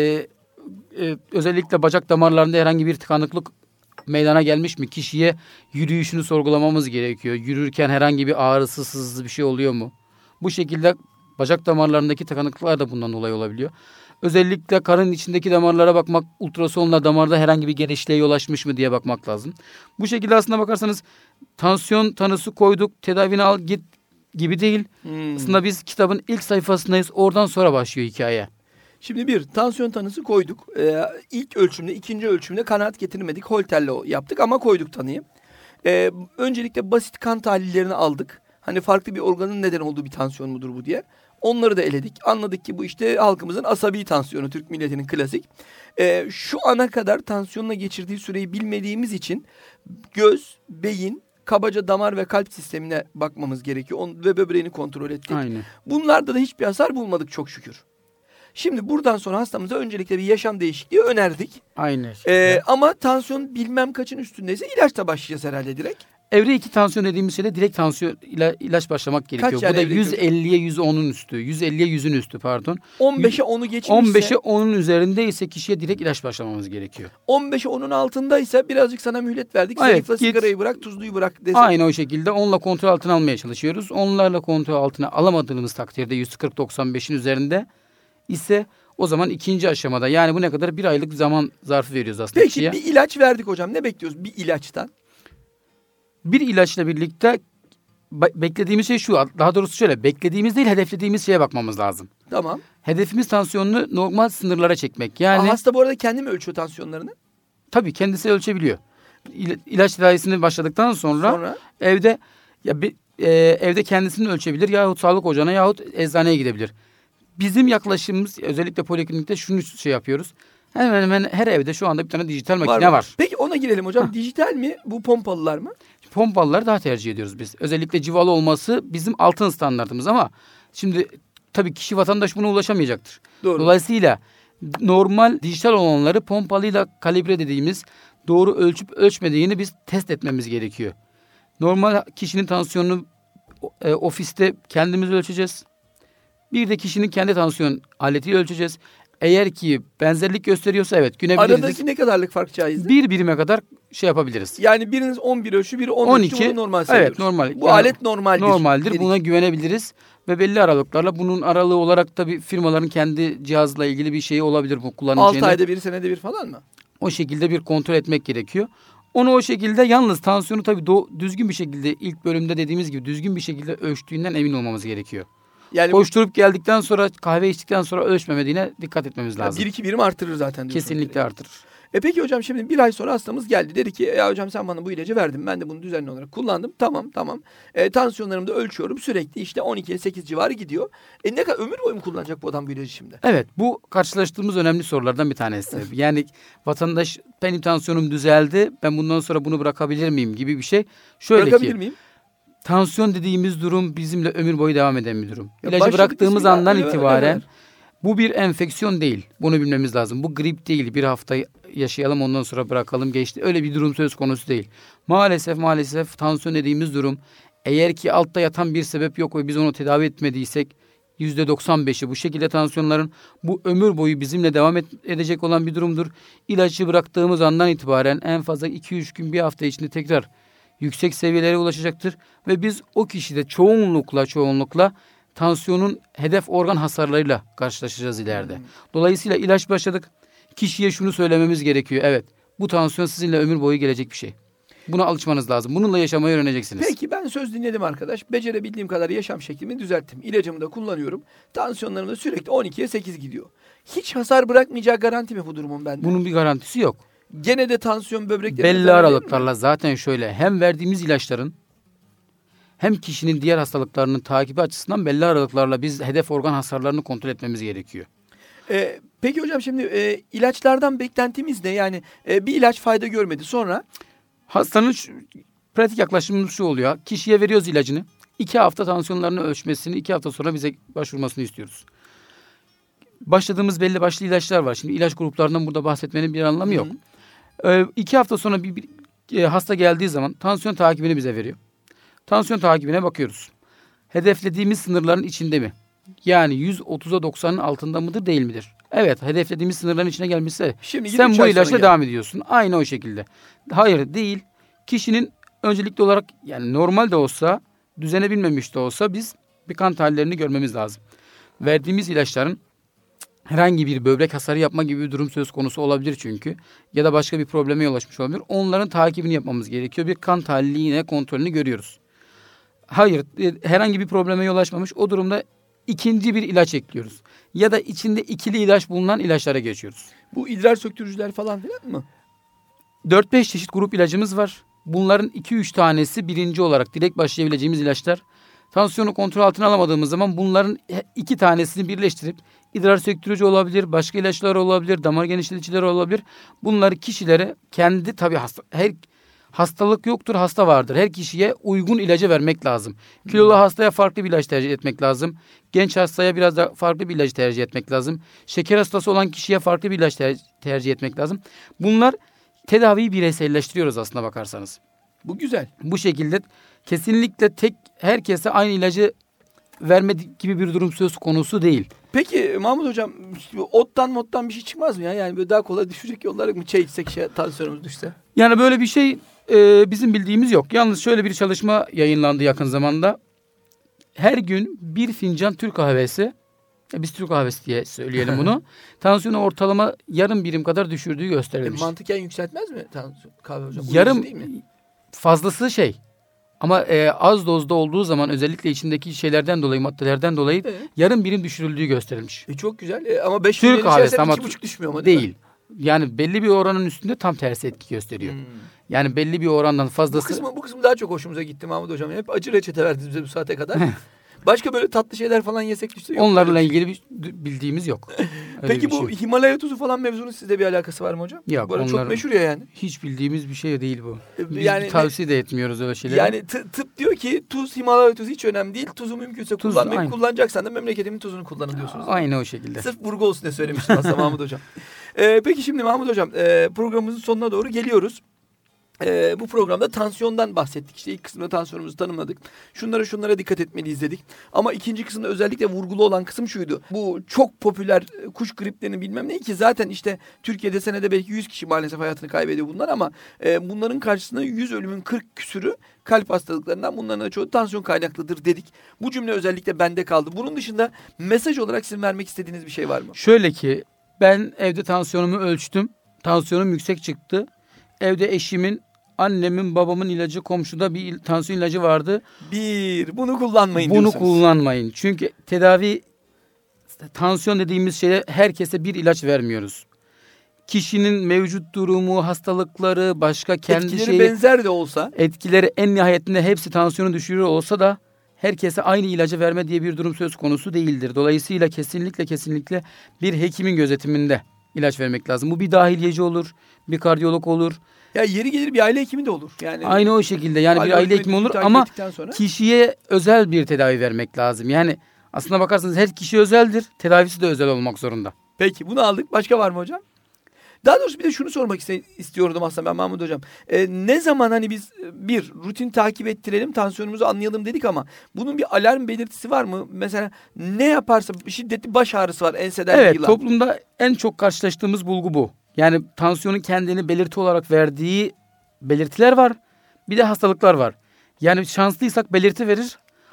özellikle bacak damarlarında herhangi bir tıkanıklık meydana gelmiş mi? Kişiye yürüyüşünü sorgulamamız gerekiyor. Yürürken herhangi bir ağrısı, sızı bir şey oluyor mu? Bu şekilde bacak damarlarındaki tıkanıklıklar da bundan dolayı olabiliyor. Özellikle karın içindeki damarlara bakmak, ultrasonla damarda herhangi bir genişliğe yol açmış mı diye bakmak lazım. Bu şekilde aslında bakarsanız tansiyon tanısı koyduk, tedavini al git gibi değil. Aslında biz kitabın ilk sayfasındayız, oradan sonra başlıyor hikaye. Şimdi bir tansiyon tanısı koyduk. İlk ölçümde, ikinci ölçümde kanaat getirmedik. Holter'le yaptık ama koyduk tanıyı. Öncelikle basit kan tahlillerini aldık. Hani farklı bir organın neden olduğu bir tansiyon mudur bu diye. Onları da eledik. Anladık ki bu işte halkımızın asabi tansiyonu, Türk milletinin klasik. Şu ana kadar tansiyonla geçirdiği süreyi bilmediğimiz için göz, beyin, kabaca damar ve kalp sistemine bakmamız gerekiyor. Ve böbreğini kontrol ettik. Aynen. Bunlarda da hiçbir hasar bulmadık çok şükür. Şimdi buradan sonra hastamıza öncelikle bir yaşam değişikliği önerdik. Aynen. Ama tansiyon bilmem kaçın üstündeyse ilaçla başlayacağız herhalde direkt. Evre 2 tansiyon dediğimiz şeyde direkt tansiyon ilaç başlamak gerekiyor. Kaç Bu da yani 150'ye 110'un üstü. 150'ye 100'ün üstü pardon. 15'e 10'u geçmişse. 15'e 10'un üzerindeyse kişiye direkt ilaç başlamamız gerekiyor. 15'e 10'un altındaysa birazcık sana mühlet verdik. Evet, Zayıfla, sigarayı bırak, tuzluyu bırak desek. Aynı o şekilde onunla kontrol altına almaya çalışıyoruz. Onlarla kontrol altına alamadığımız takdirde 140-95'in üzerinde ise o zaman ikinci aşamada, yani bu ne kadar, bir aylık zaman zarfı veriyoruz aslında Peki kişiye. bir ilaç verdik hocam. Ne bekliyoruz bir ilaçtan? Bir ilaçla birlikte beklediğimiz şey şu. Daha doğrusu şöyle, beklediğimiz değil, hedeflediğimiz şeye bakmamız lazım. Tamam. Hedefimiz tansiyonunu normal sınırlara çekmek. Yani hasta bu arada kendi mi ölçüyor tansiyonlarını? tabii kendisi ölçebiliyor. İlaç tedavisini başladıktan sonra evde evde kendisini ölçebilir yahut sağlık ocağına yahut eczaneye gidebilir. Bizim yaklaşımımız özellikle poliklinikte şunu yapıyoruz. Hemen hemen her evde şu anda bir tane dijital makine var. Peki ona girelim hocam. Dijital mi? Bu pompalılar mı? Pompalıları daha tercih ediyoruz biz. Özellikle civalı olması bizim altın standartımız ama şimdi tabii kişi, vatandaş buna ulaşamayacaktır. Doğru. Dolayısıyla normal dijital olanları pompalıyla kalibre dediğimiz, doğru ölçüp ölçmediğini biz test etmemiz gerekiyor. Normal kişinin tansiyonunu ofiste kendimiz ölçeceğiz. Bir de kişinin kendi tansiyon aletiyle ölçeceğiz. Eğer ki benzerlik gösteriyorsa evet günebiliriz. Aradaki ne kadarlık fark caizdir? Bir birime kadar yapabiliriz. Yani biriniz 11 ölçü, biri 10 ölçü, bunu normal sayıyoruz. Evet, normal. Bu alet normaldir. Normaldir. Dedik. Buna güvenebiliriz. Ve belli aralıklarla, bunun aralığı olarak tabii firmaların kendi cihazla ilgili bir şeyi olabilir bu kullanıcının. 6 ayda bir, senede bir falan mı? O şekilde bir kontrol etmek gerekiyor. Onu o şekilde, yalnız tansiyonu tabii düzgün bir şekilde, ilk bölümde dediğimiz gibi düzgün bir şekilde ölçtüğünden emin olmamız gerekiyor. Yani koşturup geldikten sonra, kahve içtikten sonra ölçmemediğine dikkat etmemiz lazım. 1-2 birim artırır zaten. Kesinlikle artırır. Peki hocam, şimdi bir ay sonra hastamız geldi. Dedi ki ya hocam sen bana bu ilacı verdin. Ben de bunu düzenli olarak kullandım. Tamam. Tansiyonlarımı da ölçüyorum. Sürekli işte 12'ye 8 civarı gidiyor. Ne kadar ömür boyu mu kullanacak bu adam bu ilacı şimdi? Evet, bu karşılaştığımız önemli sorulardan bir tanesi. Yani vatandaş, benim tansiyonum düzeldi, ben bundan sonra bunu bırakabilir miyim gibi bir şey. Şöyle Bırakabilir miyim? Tansiyon dediğimiz durum bizimle ömür boyu devam eden bir durum. Ya İlacı bıraktığımız andan itibaren öyle. Bu bir enfeksiyon değil. Bunu bilmemiz lazım. Bu grip değil. Bir hafta yaşayalım ondan sonra bırakalım geçti. Öyle bir durum söz konusu değil. Maalesef tansiyon dediğimiz durum, eğer ki altta yatan bir sebep yok ve biz onu tedavi etmediysek, %95'i bu şekilde tansiyonların bu ömür boyu bizimle devam edecek olan bir durumdur. İlacı bıraktığımız andan itibaren en fazla 2-3 gün, bir hafta içinde tekrar yüksek seviyelere ulaşacaktır. Ve biz o kişide çoğunlukla tansiyonun hedef organ hasarlarıyla karşılaşacağız ileride. Dolayısıyla ilaç başladık. Kişiye şunu söylememiz gerekiyor. Evet, bu tansiyon sizinle ömür boyu gelecek bir şey. Buna alışmanız lazım. Bununla yaşamayı öğreneceksiniz. Peki ben söz dinledim arkadaş. Becerebildiğim kadar yaşam şeklimi düzelttim. İlacımı da kullanıyorum. Tansiyonlarım da sürekli 12'ye 8 gidiyor. Hiç hasar bırakmayacağı garanti mi bu durumun bende? Bunun bir garantisi yok. Gene de tansiyon böbreklerine Belli zarar verir mi? aralıklarla zaten şöyle hem verdiğimiz ilaçların hem kişinin diğer hastalıklarının takibi açısından belli aralıklarla biz hedef organ hasarlarını kontrol etmemiz gerekiyor. Peki hocam şimdi ilaçlardan beklentimiz ne? Yani bir ilaç fayda görmedi. Sonra Hastanın pratik yaklaşımımız şu oluyor. Kişiye veriyoruz ilacını. 2 hafta tansiyonlarını ölçmesini, 2 hafta sonra bize başvurmasını istiyoruz. Başladığımız belli başlı ilaçlar var. Şimdi ilaç gruplarından burada bahsetmenin bir anlamı yok. 2 hafta sonra bir hasta geldiği zaman tansiyon takibini bize veriyor. Tansiyon takibine bakıyoruz. Hedeflediğimiz sınırların içinde mi? Yani 130'a 90'ın altında mıdır değil midir? Evet, hedeflediğimiz sınırların içine gelmişse şimdi sen bu ilaçla gel. devam ediyorsun. Aynı o şekilde. Hayır değil. Kişinin öncelikli olarak yani normal de olsa, düzene binmemiş de olsa biz bir kan tahlillerini görmemiz lazım. Verdiğimiz ilaçların herhangi bir böbrek hasarı yapma gibi bir durum söz konusu olabilir çünkü. Ya da başka bir probleme yol açmış olabilir. Onların takibini yapmamız gerekiyor. Bir kan tahlili yine kontrolünü görüyoruz. Hayır, herhangi bir probleme yol açmamış. O durumda ikinci bir ilaç ekliyoruz. Ya da içinde ikili ilaç bulunan ilaçlara geçiyoruz. Bu idrar söktürücüler falan filan mı? 4-5 çeşit grup ilacımız var. Bunların 2-3 tanesi birinci olarak direkt başlayabileceğimiz ilaçlar. Tansiyonu kontrol altına alamadığımız zaman bunların 2 tanesini birleştirip idrar söktürücü olabilir, başka ilaçlar olabilir, damar genişleticiler olabilir. Bunları kişilere kendi tabii her hastalık yoktur, hasta vardır. Her kişiye uygun ilacı vermek lazım. Kilolu hastaya farklı bir ilaç tercih etmek lazım. Genç hastaya biraz da farklı bir ilacı tercih etmek lazım. Şeker hastası olan kişiye farklı bir ilaç tercih etmek lazım. Bunlar tedaviyi bireyselleştiriyoruz aslına bakarsanız. Bu güzel. Bu şekilde kesinlikle herkese aynı ilacı verme gibi bir durum söz konusu değil. Peki Mahmut hocam ottan bir şey çıkmaz mı ya? Yani böyle daha kolay düşecek yollar mı? Çay içsek tansiyonumuz düşse. Yani böyle bir şey bizim bildiğimiz yok. Yalnız şöyle bir çalışma yayınlandı yakın zamanda. Her gün bir fincan Türk kahvesi, biz Türk kahvesi diye söyleyelim bunu, tansiyonu ortalama yarım birim kadar düşürdüğü gösterilmiş. Mantıken yükseltmez mi tansiyon kahve hocam? Yarım değil mi? fazlası şey. Ama az dozda olduğu zaman özellikle içindeki şeylerden dolayı, maddelerden dolayı yarım birim düşürüldüğü gösterilmiş. Çok güzel ama 5 Türk kahvesi ama 2,5 düşmüyor mu? Değil. Yani belli bir oranın üstünde tam tersi etki gösteriyor. Yani belli bir orandan fazlası. Bu kısmı daha çok hoşumuza gitti Mahmut hocam. Hep acı reçete verdiniz bize bu saate kadar. Başka böyle tatlı şeyler falan yesek düşse yok. Onlarla ilgili bir bildiğimiz yok. Peki bu Himalaya tuzu falan mevzunun sizde bir alakası var mı hocam? Yok. Bu arada çok meşhur ya yani. Hiç bildiğimiz bir şey değil bu. Biz yani tavsiye de etmiyoruz öyle şeyleri. Yani tıp diyor ki Himalaya tuzu hiç önemli değil. Tuzu mümkünse kullanmayın. Kullanacaksan da memleketimin tuzunu kullanın diyorsunuz. Aynı o şekilde. Sırf vurgu olsun diye söylemiştim aslında Mahmut hocam. Peki şimdi Mahmut hocam programımızın sonuna doğru geliyoruz. Bu programda tansiyondan bahsettik. İşte ilk kısımda tansiyonumuzu tanımladık. Şunlara dikkat etmeliyiz dedik. Ama ikinci kısımda özellikle vurgulu olan kısım şuydu. Bu çok popüler kuş griplerini bilmem ne ki zaten işte Türkiye'de senede belki 100 kişi maalesef hayatını kaybediyor bunlar ama bunların karşısında 100 ölümün 40 küsürü kalp hastalıklarından, bunların da çoğu tansiyon kaynaklıdır dedik. Bu cümle özellikle bende kaldı. Bunun dışında mesaj olarak sizin vermek istediğiniz bir şey var mı? Şöyle ki ben evde tansiyonumu ölçtüm. Tansiyonum yüksek çıktı. Evde eşimin, annemin, babamın ilacı, komşuda bir tansiyon ilacı vardı. Bunu kullanmayın diyorsunuz. Bunu kullanmayın. Çünkü tansiyon dediğimiz şeye herkese bir ilaç vermiyoruz. Kişinin mevcut durumu, hastalıkları, başka kendi etkileri benzer de olsa. Etkileri en nihayetinde hepsi tansiyonu düşürüyor olsa da herkese aynı ilacı verme diye bir durum söz konusu değildir. Dolayısıyla kesinlikle bir hekimin gözetiminde ilaç vermek lazım. Bu bir dahiliyeci olur, bir kardiyolog olur. Ya yeri gelir bir aile hekimi de olur. Yani aynı o şekilde yani bir aile hekimi olur ama kişiye özel bir tedavi vermek lazım. Yani aslına bakarsanız her kişi özeldir, tedavisi de özel olmak zorunda. Peki bunu aldık. Başka var mı hocam? Daha doğrusu bir de şunu sormak istiyordum aslında ben Mahmut hocam. Ne zaman hani biz bir rutin takip ettirelim, tansiyonumuzu anlayalım dedik ama bunun bir alarm belirtisi var mı? Mesela ne yaparsa şiddetli baş ağrısı var, enseden evet, yılan. Toplumda en çok karşılaştığımız bulgu bu. Yani tansiyonun kendini belirti olarak verdiği belirtiler var. Bir de hastalıklar var. Yani şanslıysak belirti verir.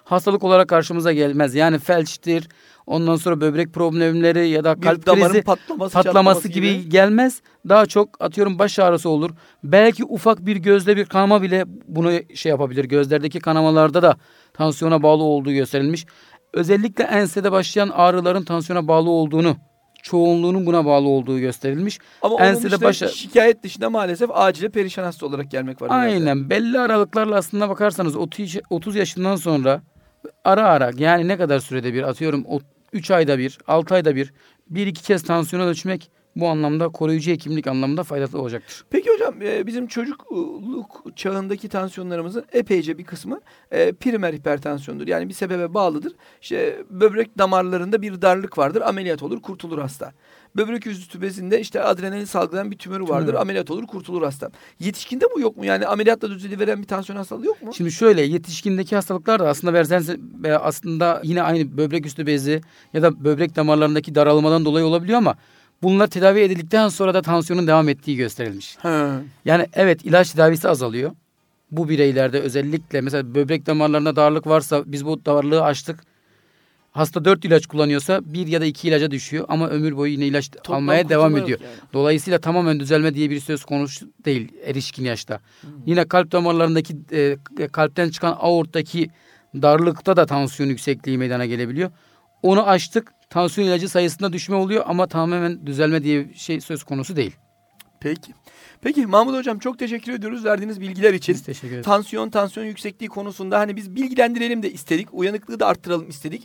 hastalık olarak karşımıza gelmez. Yani felçtir, ondan sonra böbrek problemleri ya da Bir kalp damarın krizi patlaması patlaması çatlaması gibi gelmez. Daha çok atıyorum baş ağrısı olur. Belki ufak bir gözde bir kanama bile bunu şey yapabilir. Gözlerdeki kanamalarda da tansiyona bağlı olduğu gösterilmiş. Özellikle ensede başlayan ağrıların tansiyona bağlı olduğunu, çoğunluğunun buna bağlı olduğu gösterilmiş. Ama onun Ensede işte şikayet dışında maalesef acile perişan hasta olarak gelmek var. Aynen, belli aralıklarla aslında bakarsanız 30 yaşından sonra ara ara, yani ne kadar sürede bir, atıyorum 3 ayda bir, 6 ayda bir, 1-2 kez tansiyon ölçmek bu anlamda koruyucu hekimlik anlamında faydalı olacaktır. Peki hocam, bizim çocukluk çağındaki tansiyonlarımızın epeyce bir kısmı primer hipertansiyondur. Yani bir sebebe bağlıdır. İşte böbrek damarlarında bir darlık vardır, ameliyat olur, kurtulur hasta. Böbrek üstü bezinde işte adrenalin salgılayan bir tümörü vardır, ameliyat olur, kurtulur hasta. Yetişkinde bu yok mu? Yani ameliyatla düzeliveren bir tansiyon hastalığı yok mu? Şimdi şöyle, yetişkindeki hastalıklar da aslında yine aynı böbrek üstü bezi ya da böbrek damarlarındaki daralmadan dolayı olabiliyor ama bunlar tedavi edildikten sonra da tansiyonun devam ettiği gösterilmiş. Yani evet, ilaç tedavisi azalıyor. Bu bireylerde özellikle mesela böbrek damarlarında darlık varsa biz bu darlığı aştık. Hasta 4 ilaç kullanıyorsa 1 ya da 2 ilaca düşüyor ama ömür boyu yine ilaç almaya devam ediyor. Yani. Dolayısıyla tamamen düzelme diye bir söz konusu değil erişkin yaşta. Yine kalp damarlarındaki kalpten çıkan aorttaki darlıkta da tansiyon yüksekliği meydana gelebiliyor. Onu aştık. Tansiyon ilacı sayısında düşme oluyor ama tamamen düzelme diye bir şey söz konusu değil. Peki. Peki Mahmut Hocam, çok teşekkür ediyoruz verdiğiniz bilgiler için. Biz teşekkür ederiz. Tansiyon yüksekliği konusunda hani biz bilgilendirelim de istedik. Uyanıklığı da arttıralım istedik.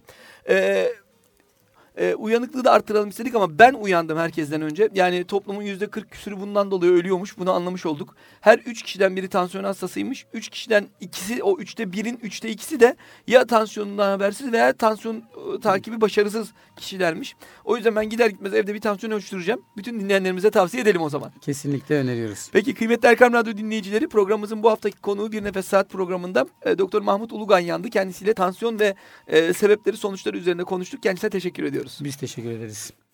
Uyanıklığı da arttıralım istedik ama ben uyandım herkesten önce. Yani toplumun %40 küsürü bundan dolayı ölüyormuş. Bunu anlamış olduk. Her 3 kişiden biri tansiyon hastasıymış. 3 kişiden ikisi, o 3'te 1'in 3'te 2'si de ya tansiyonundan habersiz veya tansiyon takibi başarısız kişilermiş. O yüzden ben gider gitmez evde bir tansiyon ölçtüreceğim. Bütün dinleyenlerimize tavsiye edelim o zaman. Kesinlikle öneriyoruz. Peki kıymetli Erkam Radyo dinleyicileri, programımızın bu haftaki konuğu Bir Nefes Saat programında Doktor Mahmut Uluganyan'dı. Kendisiyle tansiyon ve sebepleri, sonuçları üzerinde konuştuk. Kendisine teşekkür ediyoruz. Biz teşekkür ederiz.